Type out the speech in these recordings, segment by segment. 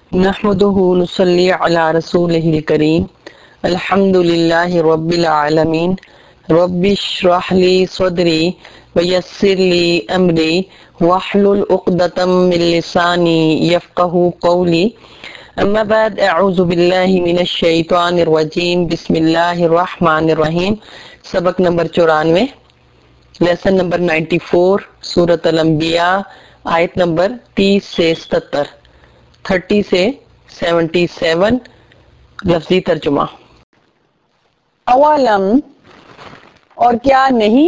نحمده نصلي على رسوله الكريم الحمد لله رب العالمين رب اشرح لي صدري ويسر لي أمري واحلل عقدة من لساني يفقهوا قولي اما بعد اعوذ باللہ من الشیطان الرجیم بسم اللہ الرحمن الرحیم۔ سبق نمبر 94، لیسن نمبر 94، سورۃ الانبیاء، آیت نمبر 30 سے 77، 30 سے 77، لفظی ترجمہ۔ اولم، اور کیا نہیں،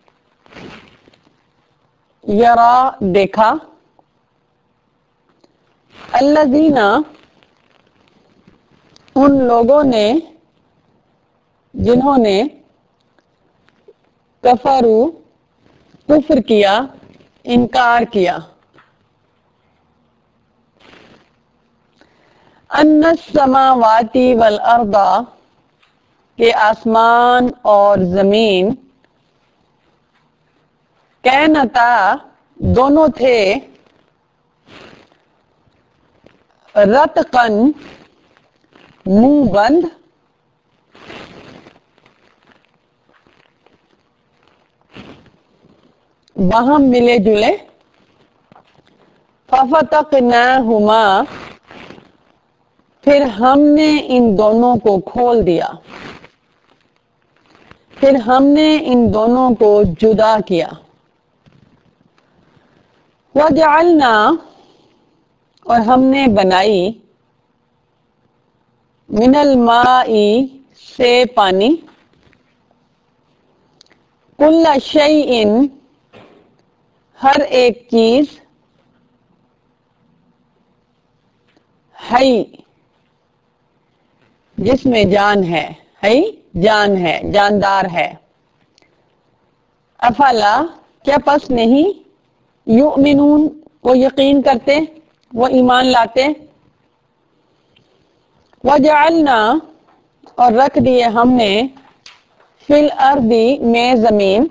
یرا دیکھا، الذین ان لوگوں نے جنہوں نے کفروا کفر کیا، انکار کیا، ان السماوات والارض، کہ آسمان اور زمین، کانتا دونوں تھے، رتقا منہ بند، وہم ملے جلے، ففتقناہما، پھر ہم نے ان دونوں کو کھول دیا، پھر ہم نے ان دونوں کو جدا کیا، وجعلنا، اور ہم نے بنائی، من الماء، سے پانی، کل شیء، ہر ایک چیز، حی، جس میں جان ہے، حی جان ہے، جاندار ہے، افلا، کیا پس نہیں، یؤمنون، وہ یقین کرتے، وہ ایمان لاتے، وجعلنا، اور رکھ دیے ہم نے، فی الارض، میں زمین،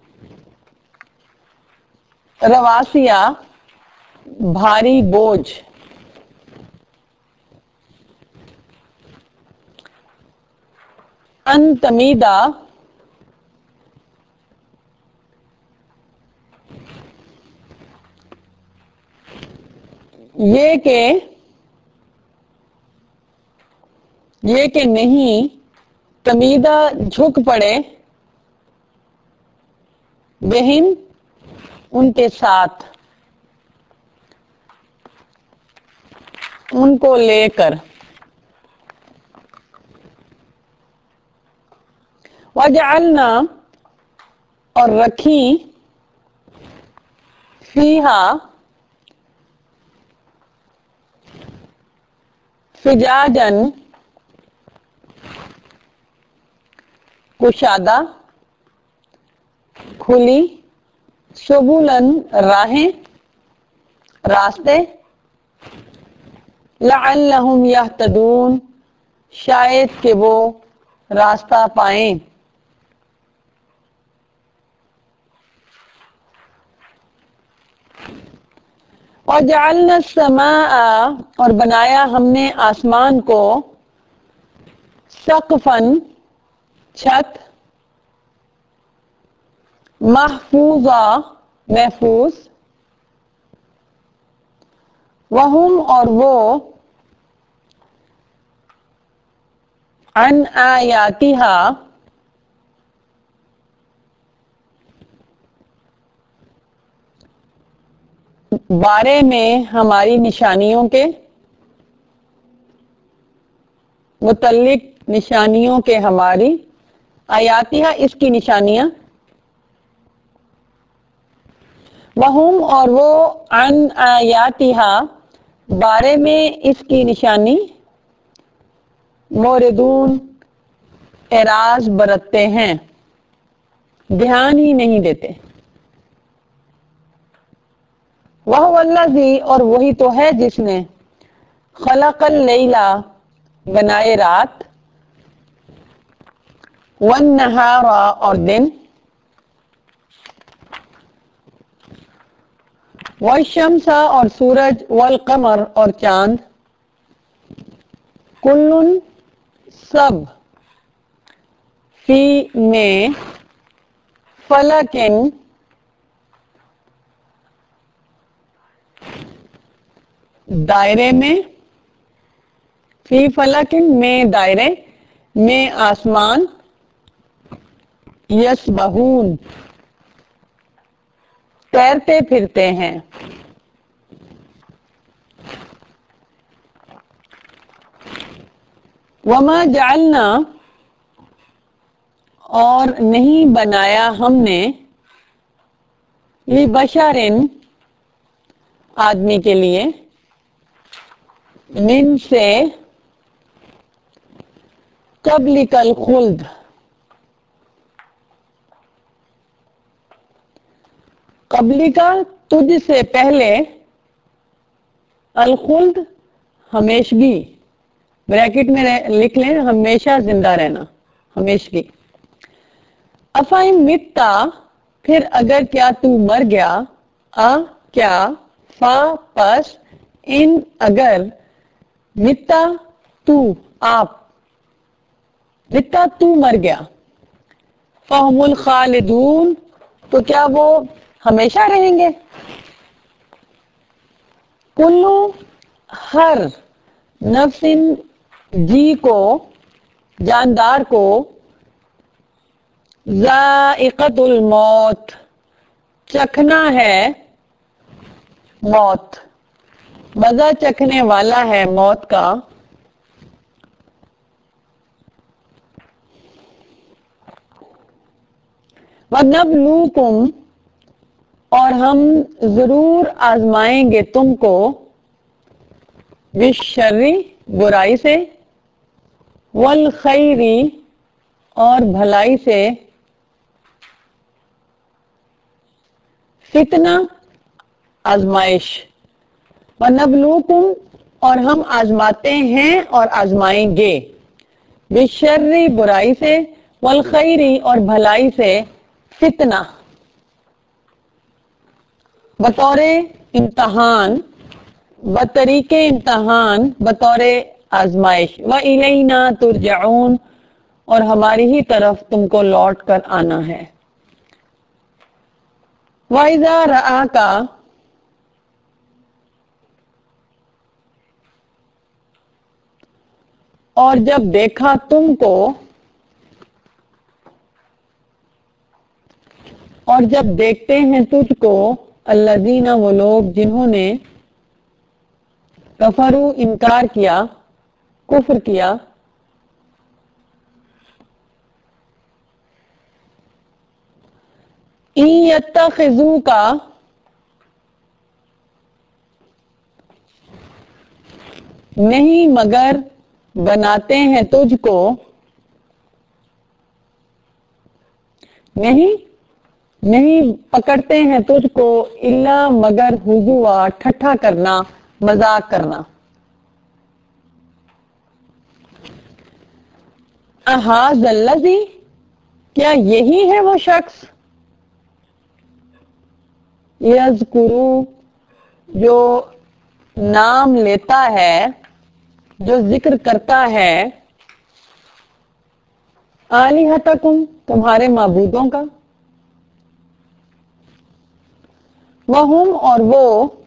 رواسیا، بھاری بوجھ، ان تمیدا، یہ کہ نہیں، تمیدا جھک پڑے، بہم، ان کے ساتھ، ان کو لے کر، وجعلنا، اور رکھی، فیہا، فجاجن، کشادہ، کھلی، سبلن، راہیں، راستے، لعلہم یہتدون، شاید کہ وہ راستہ پائیں، وجعلنا السماء، اور بنایا ہم نے آسمان کو، سقفاً، چھت، محفوظا، محفوظ، وہم، اور وہ، عن آیاتہا، بارے میں ہماری نشانیوں کے، متعلق نشانیوں کے ہماری، آیاتہا، اس کی نشانیاں، وہم، اور وہ، عن آیاتہا، بارے میں اس کی نشانی، موردون، اعراض برتتے ہیں، دھیان ہی نہیں دیتے، وَهُوَ الَّذِي، اور وہی تو ہے جس نے، خلق اللیل، بنائے رات، والنہار، اور دن، والشمس، اور سورج، والقمر، اور چاند، کل سب، فی میں، فلکن دائرے میں، فی فلکن میں دائرے میں آسمان، یسبحون تیرتے پھرتے ہیں. وما جعلنا اور نہیں بنایا ہم نے، لبشر آدمی کے لیے، من سے قبلک الخلد قبلی کا تجھ سے پہلے، الخلد ہمیشگی، بریکٹ میں لکھ لیں ہمیشہ زندہ رہنا، ہمیشگی. افائن متا پھر اگر کیا تو مر گیا، کیا، فا پس، ان اگر، متا تو آپ، متا تو مر گیا، فہم الخالدون تو کیا وہ ہمیشہ رہیں گے. کلو ہر نفس جی کو، جاندار کو، ذائقۃ الموت چکھنا ہے موت، مزہ چکھنے والا ہے موت کا. وَنَبْلُوكُمْ اور ہم ضرور آزمائیں گے تم کو، بالشر برائی سے، والخیر اور بھلائی سے، فتنہ آزمائش. وَنَبْلُوكُمْ اور ہم آزماتے ہیں اور آزمائیں گے، بالشر برائی سے، والخیر اور بھلائی سے، فتنہ بطور امتحان، بطریق امتحان، بطور آزمائش. وَإِلَيْنَا تُرْجَعُونَ اور ہماری ہی طرف تم کو لوٹ کر آنا ہے. وَإِذَا رَآكَ اور جب دیکھا تم کو، اور جب دیکھتے ہیں تجھ کو، الذین وہ لوگ جنہوں نے، کفروا انکار کیا، کفر کیا، ان یتخذوک نہیں مگر بناتے ہیں تجھ کو، نہیں پکڑتے ہیں تجھ کو، الا مگر ہزوا ٹھٹھا کرنا، مذاق کرنا. اھذا الذی کیا یہی ہے وہ شخص، یذکر جو نام لیتا ہے، جو ذکر کرتا ہے، آلہتکم تمہارے معبودوں کا، وہم اور وہ،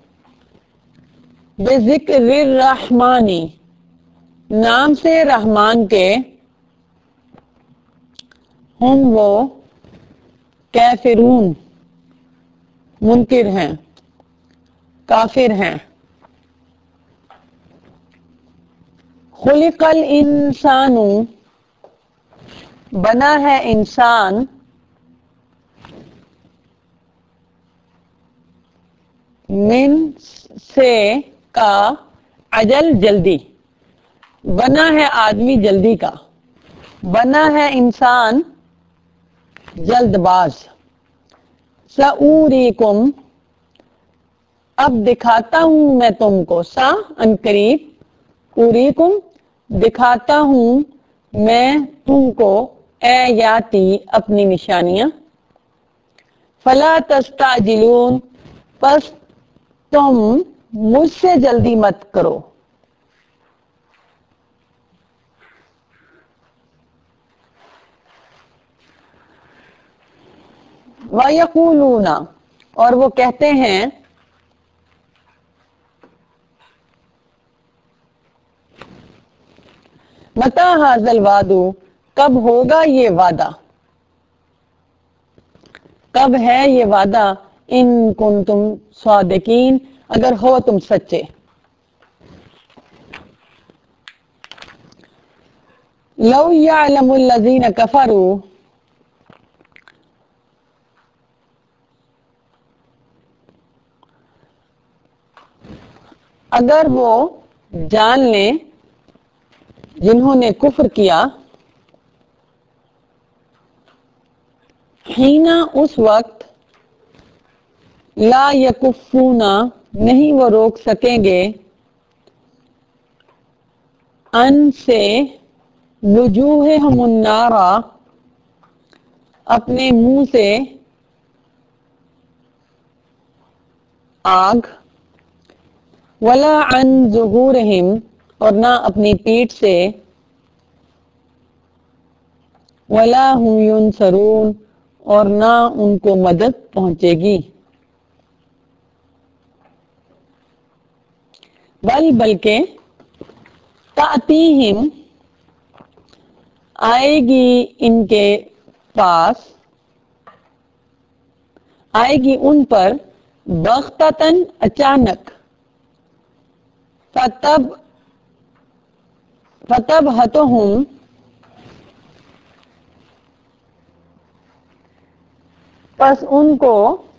بذکر الرحمن نام سے رحمان کے، ہم وہ، کافرون منکر ہیں، کافر ہیں. خلق الانسان بنا ہے انسان، من سے کا، عجل جلدی، بنا ہے آدمی جلدی کا، بنا ہے انسان جلد باز. سأوریکم اب دکھاتا ہوں میں تم کو، سا ان قریب، اوریکم دکھاتا ہوں میں تم کو، آیاتی اپنی نشانیاں. فلا تستعجلون پس تم مجھ سے جلدی مت کرو. وَيَقُولُونَ اور وہ کہتے ہیں مَتَى هَذَا الْوَعْدُ کب ہوگا یہ وعدہ، کب ہے یہ وعدہ، ان کنتم صادقین اگر ہو تم سچے۔ لو یعلم الذین کفروا اگر وہ جان لیں جنہوں نے کفر کیا، حینا اس وقت، لا یکفون نہیں وہ روک سکیں گے، ان سے وجوہہم النار اپنے منہ سے آگ، ولا عن ظہورہم اور نہ اپنی پیٹھ سے، ولا هم ینصرون اور نہ ان کو مدد پہنچے گی، بلکہ تأتیہم آئے گی ان کے پاس، آئے گی ان پر بغتتاً اچانک، فتبہتہم پس ان کو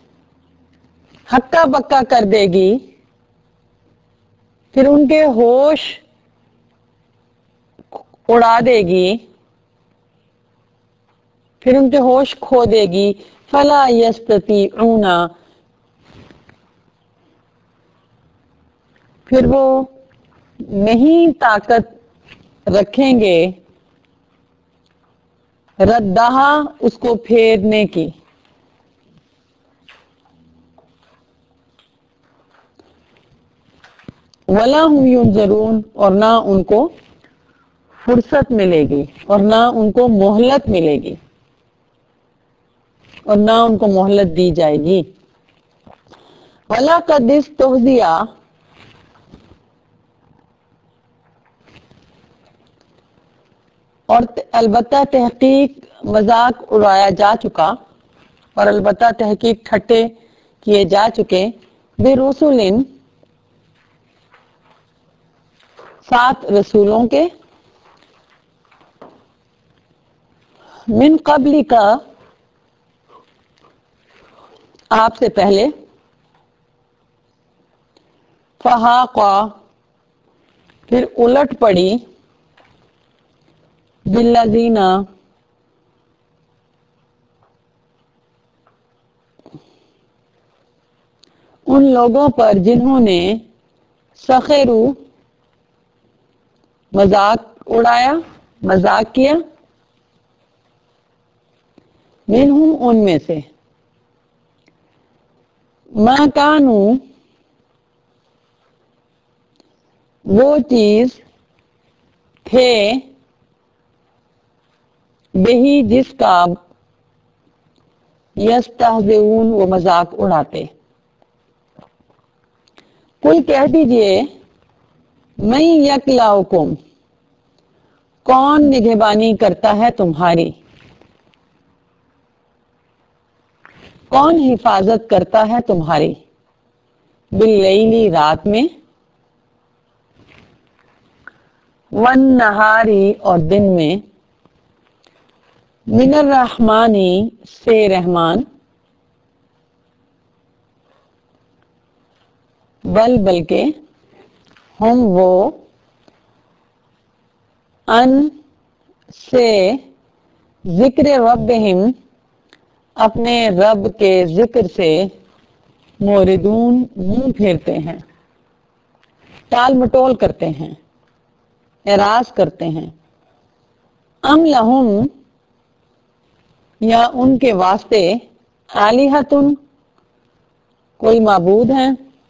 ہکا بکا کر دے گی، پھر ان کے ہوش اڑا دے گی، پھر ان کے ہوش کھو دے گی، فلا یستطیعون پھر وہ نہیں طاقت رکھیں گے، ردہا اس کو پھیرنے کی، ولا هم ینظرون اور نہ ان کو فرصت ملے گی اور نہ ان کو مہلت ملے گی اور نہ ان کو مہلت دی جائے گی۔ وَلَقَدِ اسْتُهْزِئَ اور البتہ تحقیق مذاق اڑایا جا چکا، اور البتہ تحقیق ٹھٹے کیے جا چکے، بِرُسُلٍ سات رسولوں کے، من قبل کا آپ سے پہلے، فحاق پھر الٹ پڑی، بالذین ان لوگوں پر جنہوں نے سخروا مذاق اڑایا، مذاق کیا، منہم ان میں سے، ما کانوا وہ چیز تھے، بہی جس کا، یستہزئون وہ مذاق اڑاتے، کوئی کہہ دیجئے من یکلؤکم کون نگہبانی کرتا ہے تمہاری، کون حفاظت کرتا ہے تمہاری، باللیل رات میں، والنہار اور دن میں، من الرحمن سے رحمان، بلکہ ہم وہ، ان سے ذکر ربہم اپنے رب کے ذکر سے، موردون منہ پھیرتے ہیں، ٹال مٹول کرتے ہیں، اعراض کرتے ہیں، ام لہم یا ان کے واسطے، آلہۃ کوئی معبود ہیں،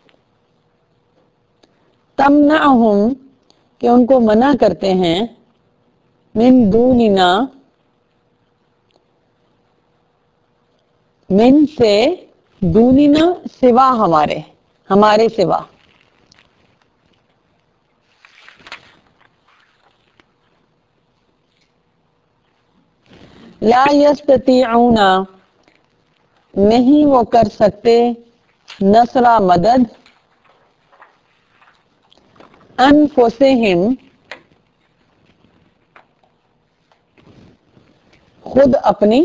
تمنعہم کہ ان کو منع کرتے ہیں، من دوننا من سے دوننا سوا ہمارے، ہمارے سوا. لا یستطیعون نہیں وہ کر سکتے نصر مدد انفسہم خود اپنی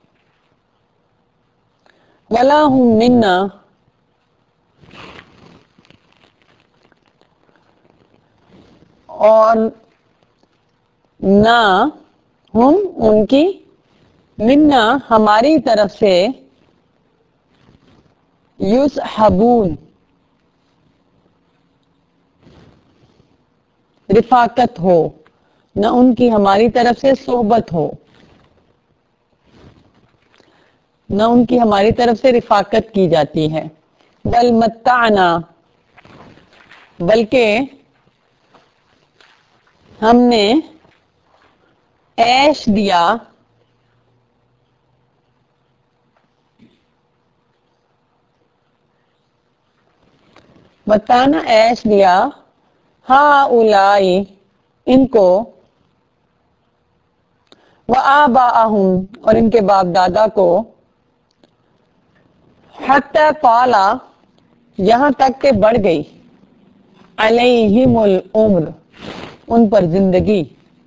ولا ہم منا اور نہ ہم ان کی منا ہماری طرف سے یصحبون رفاقت ہو، نہ ان کی ہماری طرف سے صحبت ہو، نہ ان کی ہماری طرف سے رفاقت کی جاتی ہے. بل متعنا بلکہ ہم نے عیش دیا متانا عیش دیا ہؤلاء ان کو وآباءہم اور ان کے باپ دادا کو حتی طال یہاں تک کہ بڑھ گئی علیہم العمر ان پر زندگی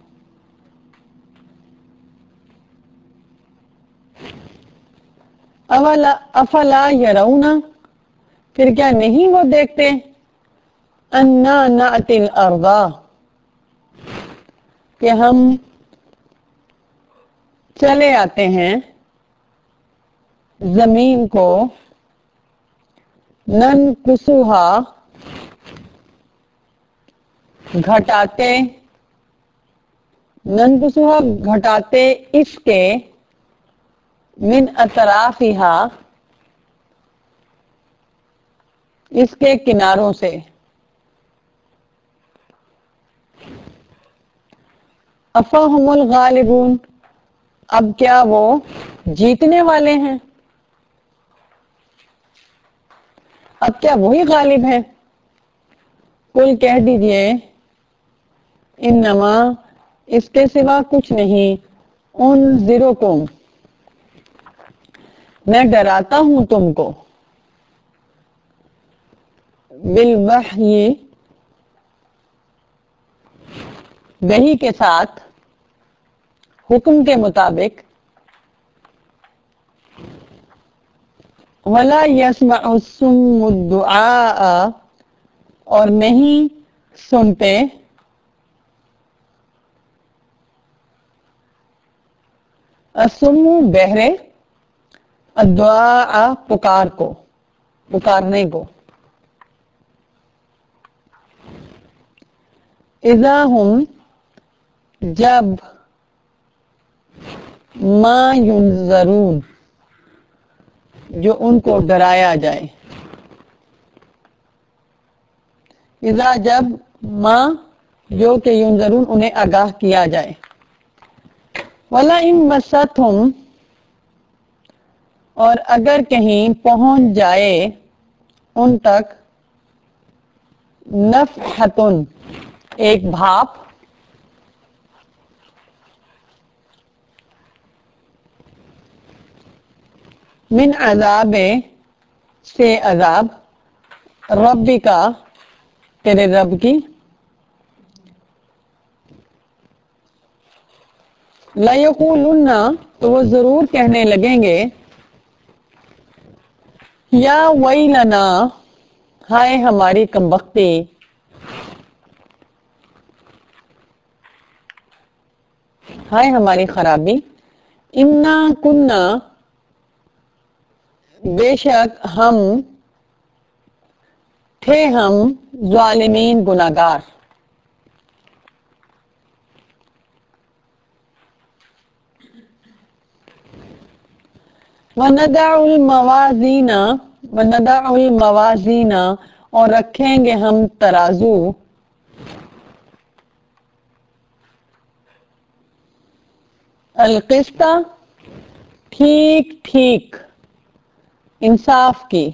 افلا یرون پھر کیا نہیں وہ دیکھتے انا نأتی الارض کہ ہم چلے آتے ہیں زمین کو ننقصھا گھٹاتے ننقصھا گھٹاتے اس کے من اطرافہا اس کے کناروں سے افہم الغالبون اب کیا وہ جیتنے والے ہیں، اب کیا وہی غالب ہے. قل کہہ دیجئے انما اس کے سوا کچھ نہیں انذرکم میں ڈراتا ہوں تم کو بالوحی وحی کے ساتھ حکم کے مطابق ولا يسمع الصم الدعاء اور نہیں سنتے الصم بہرے الدعاء پکار کو، پکارنے کو اذا ہم جب ما ینذرون جو ان کو ڈرایا جائے، اذا جب ما جو کہ ینذرون انہیں آگاہ کیا جائے. وَلَئِن مَسَّتْهُمْ اور اگر کہیں پہنچ جائے ان تک نفحۃ ایک بھاپ من عذاب سے عذاب ربی کا تیرے رب کی لَيَقُولُنَّ تو وہ ضرور کہنے لگیں گے یا ویلنا ہائے ہماری کمبختی ہائے ہماری خرابی انا کننا بے شک ہم تھے ہم ظالمین گناہگار. وَنَضَعُ الْمَوَازِينَ اور رکھیں گے ہم ترازو القسط ٹھیک ٹھیک انصاف کی،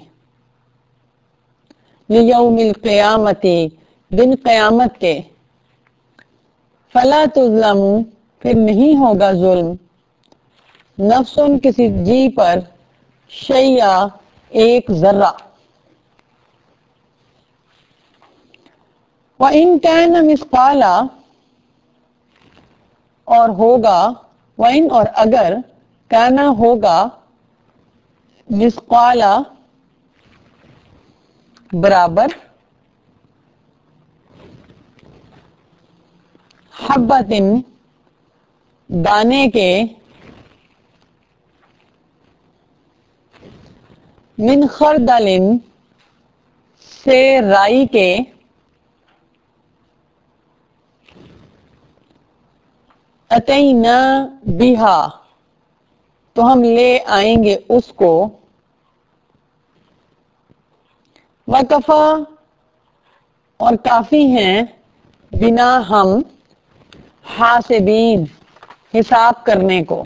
لیوم القیامتی دن قیامت کے، فلا تظلم پھر نہیں ہوگا ظلم، نفس کسی جی پر، شیئا ایک ذرہ، وَإِن كَانَ مِثْقَالَ اور ہوگا، وَإِن اور اگر، کانا ہوگا، مثقال برابر، حبۃ دانے کے، من خردل سے رائی کے، اتینا بہا تو ہم لے آئیں گے اس کو، وکفا اور کافی ہیں، بنا ہم، حاسبین حساب کرنے کو،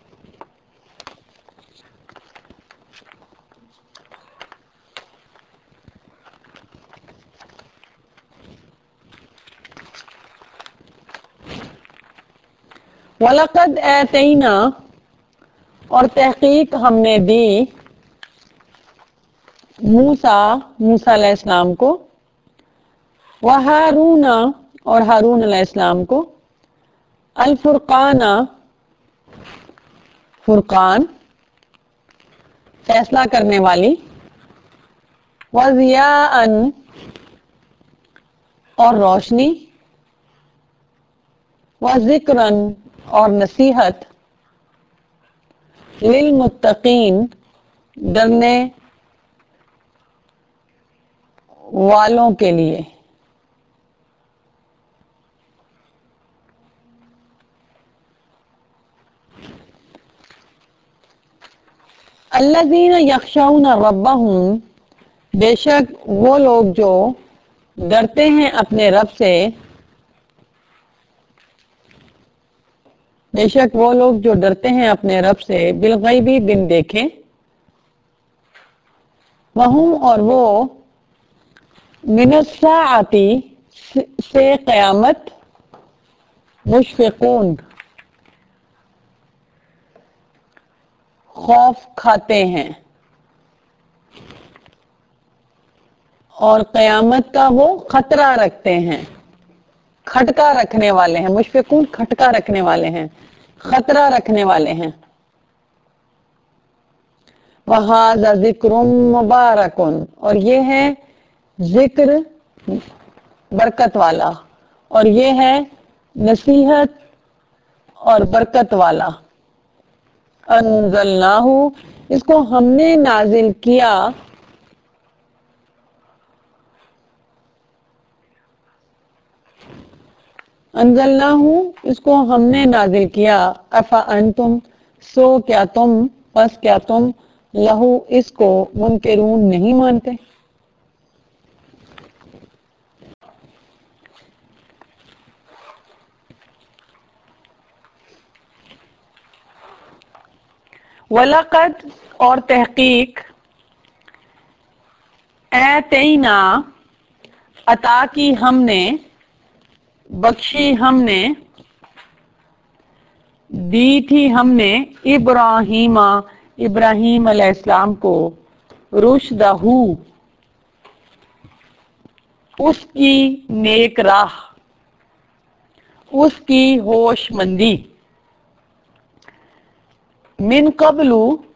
وَلَقَدْ آتَيْنَا اور تحقیق ہم نے دی، موسیٰ علیہ السلام کو، وہارون اور ہارون علیہ السلام کو، الفرقان فرقان فیصلہ کرنے والی، وضیاء اور روشنی، وذکرا اور نصیحت، للمتقین ڈرنے والوں کے لیے، الذین یخشون ربہم بے شک وہ لوگ جو ڈرتے ہیں اپنے رب سے، بے شک وہ لوگ جو ڈرتے ہیں اپنے رب سے، بالغیبی بن دیکھے، وہم اور وہ، من الساعتی سے قیامت، مشفقون خوف کھاتے ہیں، اور قیامت کا وہ خطرہ رکھتے ہیں، کھٹکا رکھنے والے ہیں، مشفقون کھٹکا رکھنے والے ہیں، خطرہ رکھنے والے ہیں، وَهَذَا ذِكْرٌ مُبَارَكٌ اور یہ ہے ذکر برکت والا، اور یہ ہے نصیحت اور برکت والا، انزلناہ اس کو ہم نے نازل کیا، انزلناہ اس کو ہم نے نازل کیا، افانتم سو کیا تم، پس کیا تم، لہو اس کو، منکرون نہیں مانتے، وَلَقَدْ اور تحقیق، آتَیْنَا عطا کی ہم نے، بخشی ہم نے، دی تھی ہم نے، ابراہیم علیہ السلام کو، رشدہ اس کی نیک راہ، اس کی ہوش مندی، من قبل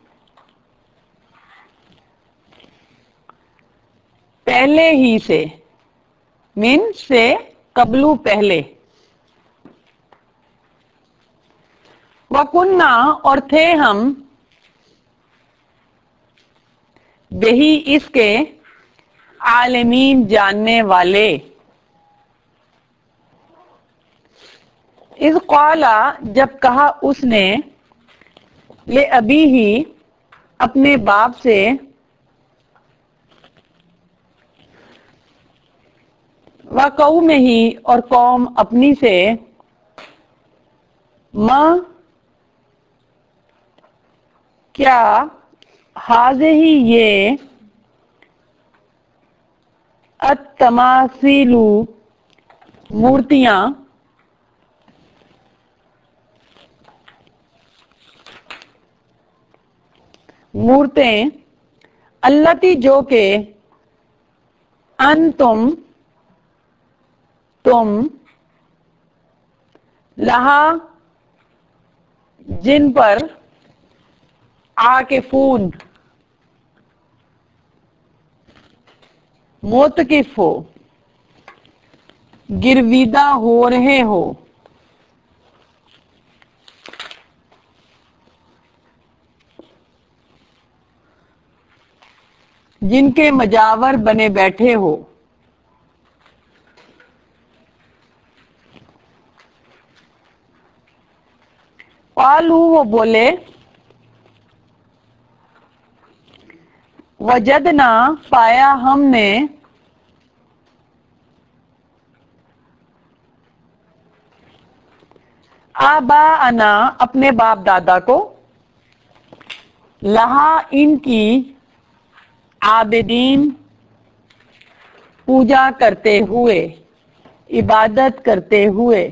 پہلے ہی سے، من سے قبل پہلے، وَكُنَّا اور تھے ہم، بہی اس کے، عالمین جاننے والے، اذ قال جب کہا اس نے، لِأَبِیہ اپنے باپ سے، وَقَوْمِہ اور قوم اپنی سے، ماں کیا، हाज़िही ये अत्तमासीलु मूर्तियां मूर्तें अल्लती जो के तुम लहा जिन पर आकिफून मोतकिफ हो गिरविदा हो रहे हो जिनके मजावर बने बैठे हो। पालू वो बोले वजदना पाया हमने आबा अना अपने बाप दादा को लहा इनकी आबिदीन पूजा करते हुए इबादत करते हुए।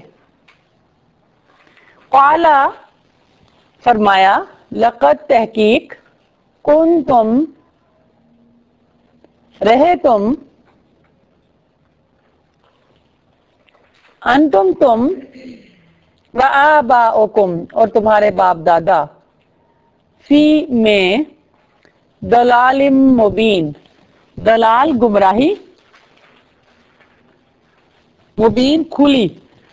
क़ाला फरमाया लक़द तहकीक कुन तुम रहे तुम अंतुम तुम व आबाओकुम और तुम्हारे बाप दादा फी में दलालिम मुबीन दलाल गुमराही मुबीन खुली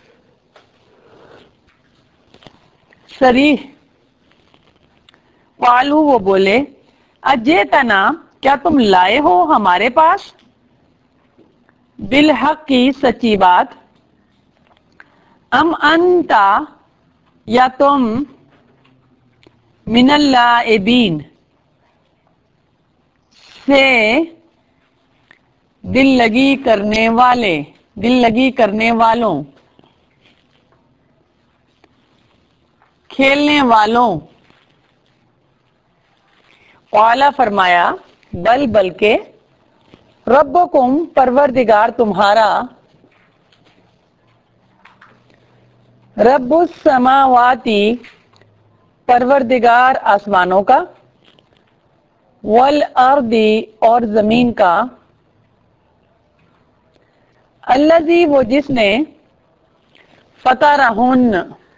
सरीह। पालू वो बोले अजेतना क्या तुम लाए हो हमारे पास बिलहक की सच्ची बात अम अंता या तुम मिनल्लाइबीन से दिल लगी करने वालों खेलने वालों। क़ाला फरमाया बल्कि रब्बुकुम परवरदिगार तुम्हारा रब्बुस समावाती परवरदिगार आसमानों का वल अर्दी और जमीन का अल्लज़ी वो जिसने फतरहुन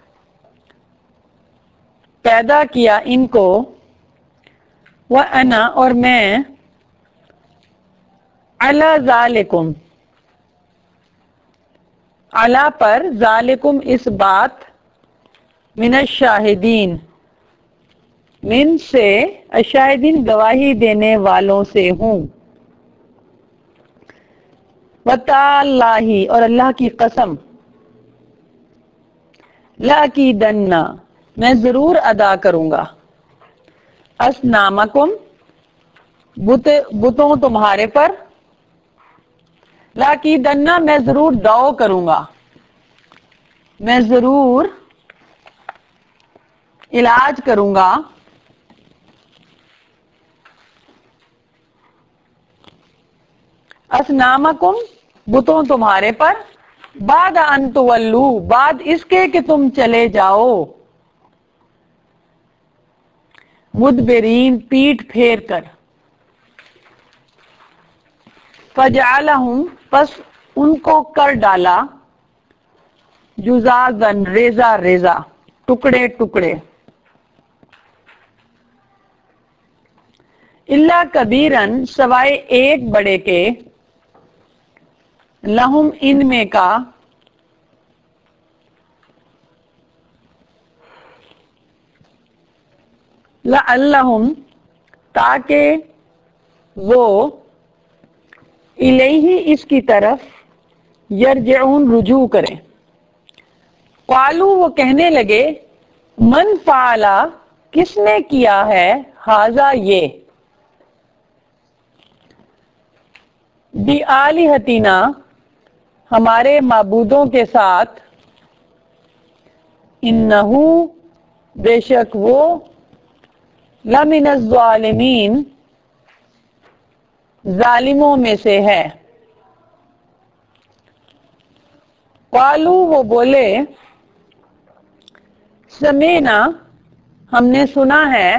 पैदा किया इनको व अना और मैं अला ज़ालिकुम अला पर ज़ालिकुम इस बात मिनश शाहिदीन मिन से अशाहिदीन गवाही देने वालों से हूँ। वताल्लाही और अल्लाह की कसम लाकीदन्ना मैं जरूर अदा करूंगा असनामकुम बुतों तुम्हारे पर लाकीदन्ना मैं जरूर दाव करूंगा मैं जरूर इलाज करूंगा असनामकुम बुतों तुम्हारे पर बाद अंतवल्लू बाद इसके कि तुम चले जाओ मुदबिरीन पीठ फेर कर फजअलहुम पस उनको कर डाला जुजाजन रेजा रेजा टुकड़े टुकड़े इल्ला कबीरन सवाए एक बड़े के लहुम इनमें का लअल्लहुम ताकि वो इलैही इसकी तरफ यरजऊन रुजू करें। क़ालू वो कहने लगे मन फ़ाला किसने किया है हाजा ये बिआलिहतिना हमारे माबूदों के साथ इन्नहू बेशक वो لمن الظالمین ظالموں میں سے ہے. قالو وہ بولے سمینا ہم نے سنا ہے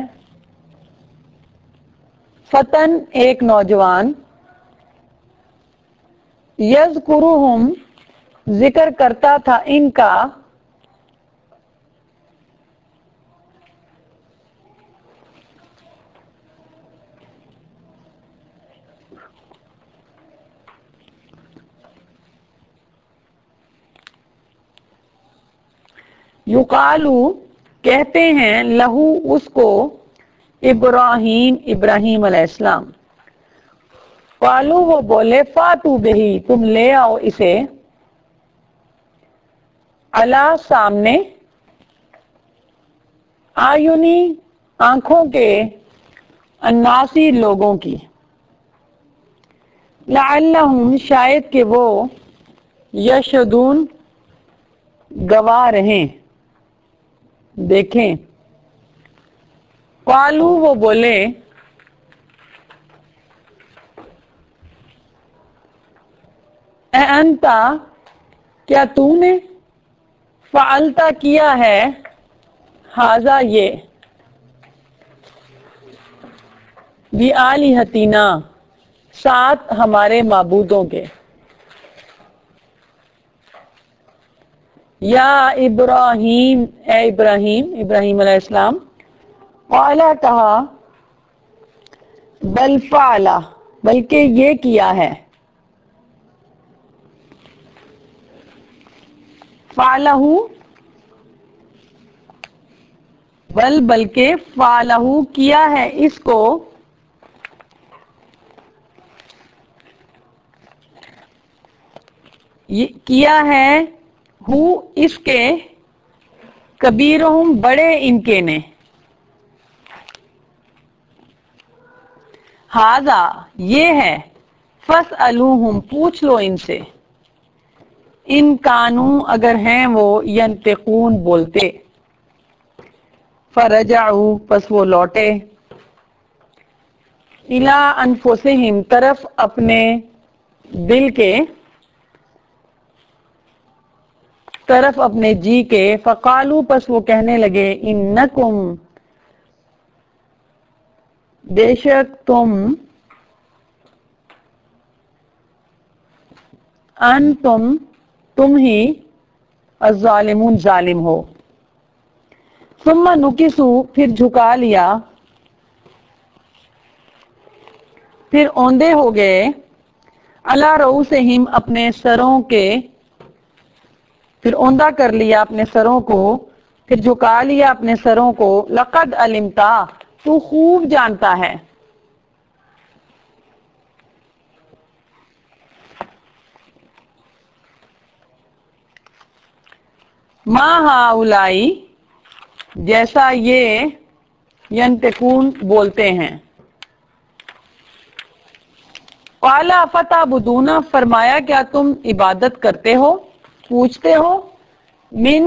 فتن ایک نوجوان یذکرہم ذکر کرتا تھا ان کا یقالو کہتے ہیں لہو اس کو ابراہیم علیہ السلام. قالو وہ بولے فاتو بہی تم لے آؤ اسے علا سامنے آیونی آنکھوں کے الناسی لوگوں کی لعلہم شاید کہ وہ یشہدون گواہ رہیں دیکھیں. قالو وہ بولے اے انتا کیا تو نے فعلتا کیا ہے ہاذا یہ بی آلہتنا ساتھ ہمارے معبودوں کے یا ابراہیم اے ابراہیم علیہ السلام. قالا کہا بل فعلا بلکہ یہ کیا ہے فعلہ بلکہ فعلہ کیا ہے اس کو کیا ہے ہو اس کے کبیرہم بڑے ان کے نے ہاذا یہ ہے فاسألوہم پوچھ لو ان سے ان کانوا اگر ہیں وہ ینطقون بولتے. فرجعوا پس وہ لوٹے الی انفسہم طرف اپنے دل کے طرف اپنے جی کے فقالو پس وہ کہنے لگے انکم بے شک تم ہی الظالمون ظالم ہو. ثم نکسوا پھر جھکا لیا پھر اوندے ہو گئے علی رؤوسہم اپنے سروں کے پھر اوندا کر لیا اپنے سروں کو پھر جھکا لیا اپنے سروں کو لقد علمتا تو خوب جانتا ہے ما ہؤلائی جیسا یہ ینطقون بولتے ہیں. قال فتعبدون فرمایا کیا تم عبادت کرتے ہو پوچھتے ہو من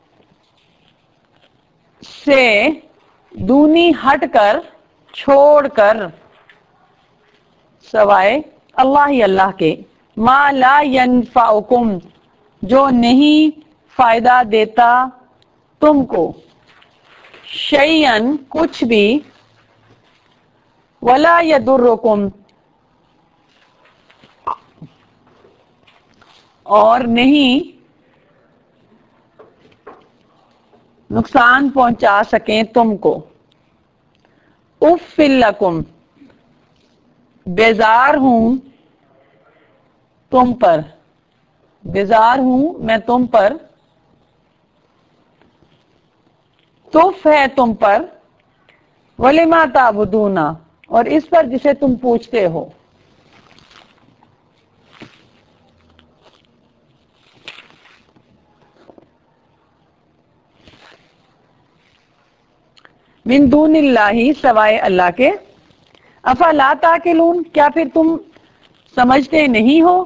سے دونی ہٹ کر چھوڑ کر سوائے اللہ کے ما لا ینفعکم جو نہیں فائدہ دیتا تم کو شیئن کچھ بھی ولا یضرکم اور نہیں نقصان پہنچا سکیں تم کو. اف لکم بیزار ہوں تم پر بیزار ہوں میں تم پر تف ہے تم پر ولما تعبدون اور اس پر جسے تم پوچھتے ہو. من دون اللہ سوائے اللہ کے افلا تعقلون کیا پھر تم سمجھتے نہیں ہو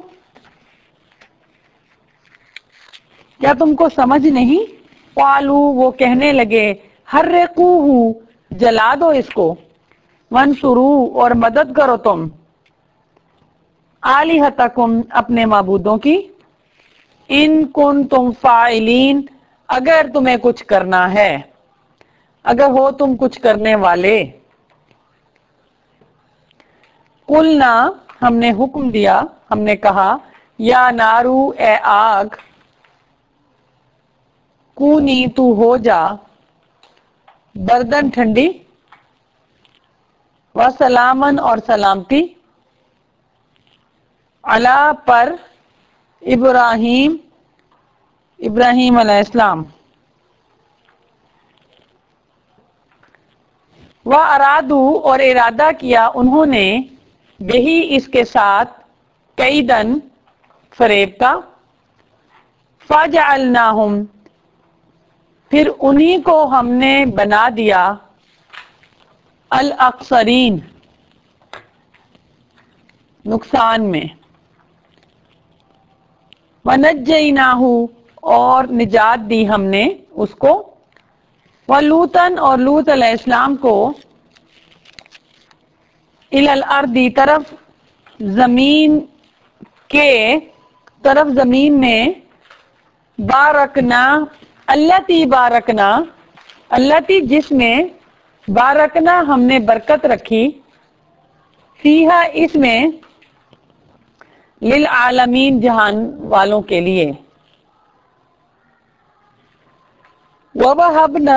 کیا تم کو سمجھ نہیں. قالوا وہ کہنے لگے حرقوہ جلا دو اس کو، وانصرو اور مدد کرو تم، آلہتکم اپنے معبودوں کی، ان کنتم فاعلین اگر تمہیں کچھ کرنا ہے، اگر ہو تم کچھ کرنے والے۔ قلنا ہم نے حکم دیا، ہم نے کہا، یا نارو اے آگ، کونی تو ہو جا، بردن ٹھنڈی، وسلامن اور سلامتی، علی پر، ابراہیم ابراہیم علیہ السلام، وَأَرَادُوا اور ارادہ کیا انہوں نے، بہی اس کے ساتھ، کیدن فریب کا، فَجَعَلْنَاهُمْ پھر انہی کو ہم نے بنا دیا، الاخسرین نقصان میں، وَنَجَّيْنَاهُ اور نجات دی ہم نے اس کو، وَلُوطًا اور لوط علیہ السلام کو، إِلَى الْأَرْضِ طرف زمین کے، طرف زمین میں، بارکنا التی بارکنا التی جس میں، بارکنا ہم نے برکت رکھی، فیہا اس میں، للعالمین جہان والوں کے لیے، وَوَهَبْنَا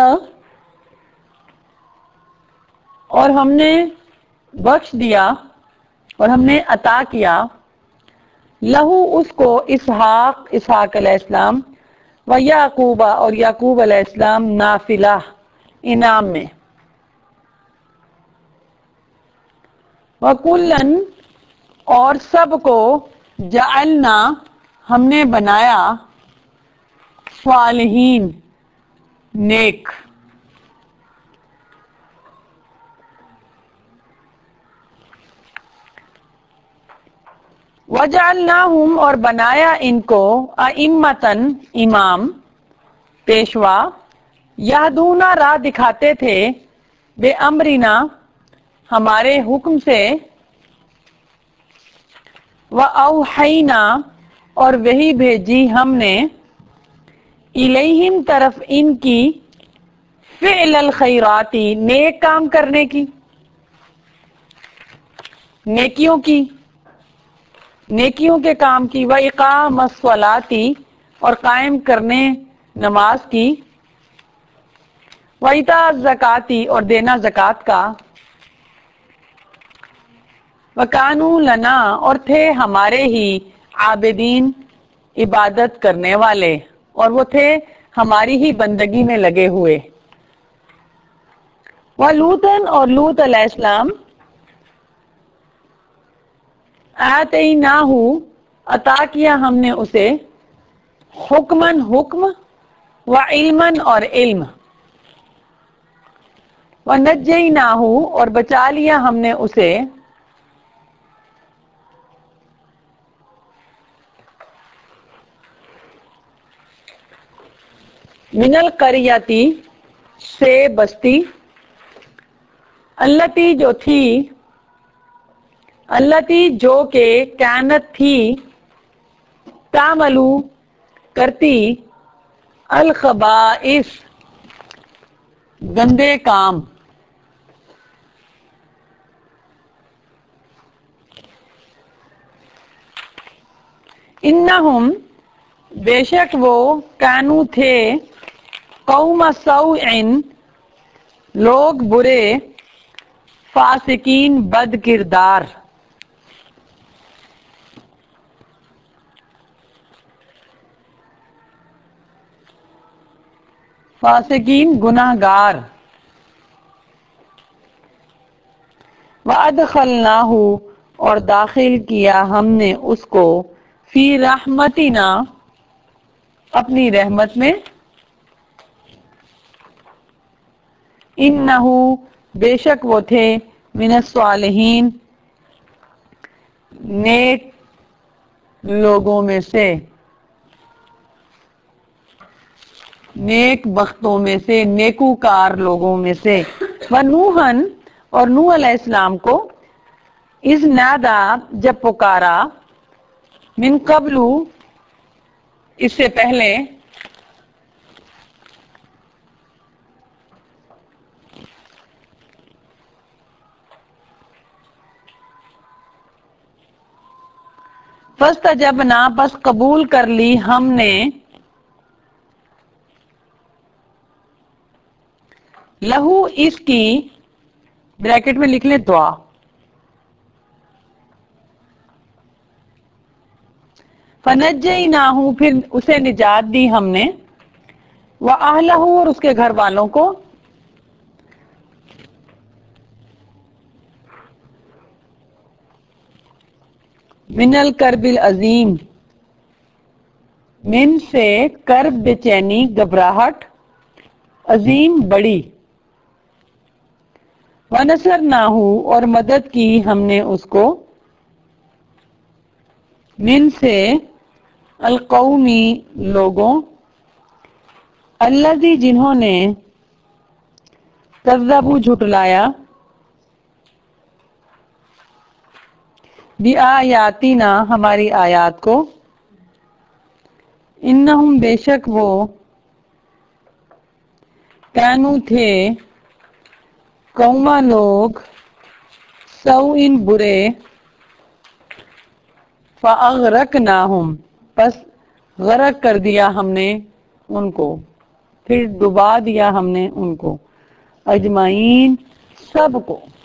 اور ہم نے بخش دیا اور ہم نے عطا کیا، لہو اس کو، اسحاق علیہ السلام، و یعقوب اور یعقوب علیہ السلام، نافلہ انعام میں، وَكُلًّا اور سب کو، جعلنا ہم نے بنایا، صالحین نیک، وَجَعَلْنَاهُمْ اور بنایا ان کو، أَئِمَّةً امام، پیشوا، یہدون راہ دکھاتے تھے، بے امرنا ہمارے حکم سے، وَأَوْحَيْنَا اور وہی بھیجی ہم نے، الیہم طرف ان کی، فعل الخیرات نیک کام کرنے کی، نیکیوں کے کام کی، وَإِقَامَ الصَّلَاةِ اور قائم کرنے نماز کی، وَإِيتَاءَ الزَّکَاةِ اور دینا زکوٰۃ کا، وَكَانُوا لَنَا اور تھے ہمارے ہی، عابدین عبادت کرنے والے، اور وہ تھے ہماری ہی بندگی میں لگے ہوئے، وَلُوطًا اور لوط علیہ السلام، آتَيْنَاهُ عطا کیا ہم نے اسے، حکماً حکم، وعلماً اور علم، وَنَجَّيْنَاهُ اور بچا لیا ہم نے اسے، من القریۃ سے بستی، التی جو تھی، التی جو کہ، کانت تھی، تعملو کرتی، الخبائث گندے کام، انہم بے شک وہ، کانو تھے، قوم سوء لوگ برے، فاسقین بد کردار، فاسقین گناہ گار، وَأَدْخَلْنَاهُ اور داخل کیا ہم نے اس کو، فی رحمتنا اپنی رحمت میں، انہ بے شک وہ تھے، من الصالحین نیک لوگوں میں سے، نیک بختوں میں سے، نیکوکار لوگوں میں سے، ونوحن اور نوح علیہ السلام کو اذ نادا جب پکارا من قبل اس سے پہلے فاستجبنا بس قبول کر لی ہم نے لہو اس کی بریکٹ میں لکھ لیں دعا فنجیناہ پھر اسے نجات دی ہم نے وَأَهْلَهُ اور اس کے گھر والوں کو من الکرب العظیم من سے کرب بے چینی گھبراہٹ عظیم بڑی وَنَصَرْنَاهُ اور مدد کی ہم نے اس کو من سے القومی لوگوں الذی جنہوں نے کذبوا جھٹلایا بِآیاتنا ہماری آیات کو انہم بے شک وہ کانو تھے قوما لوگ سوء برے فَأَغْرَقْنَاهُمْ پس غرق کر دیا ہم نے ان کو پھر ڈبا دیا ہم نے ان کو اجمعین سب کو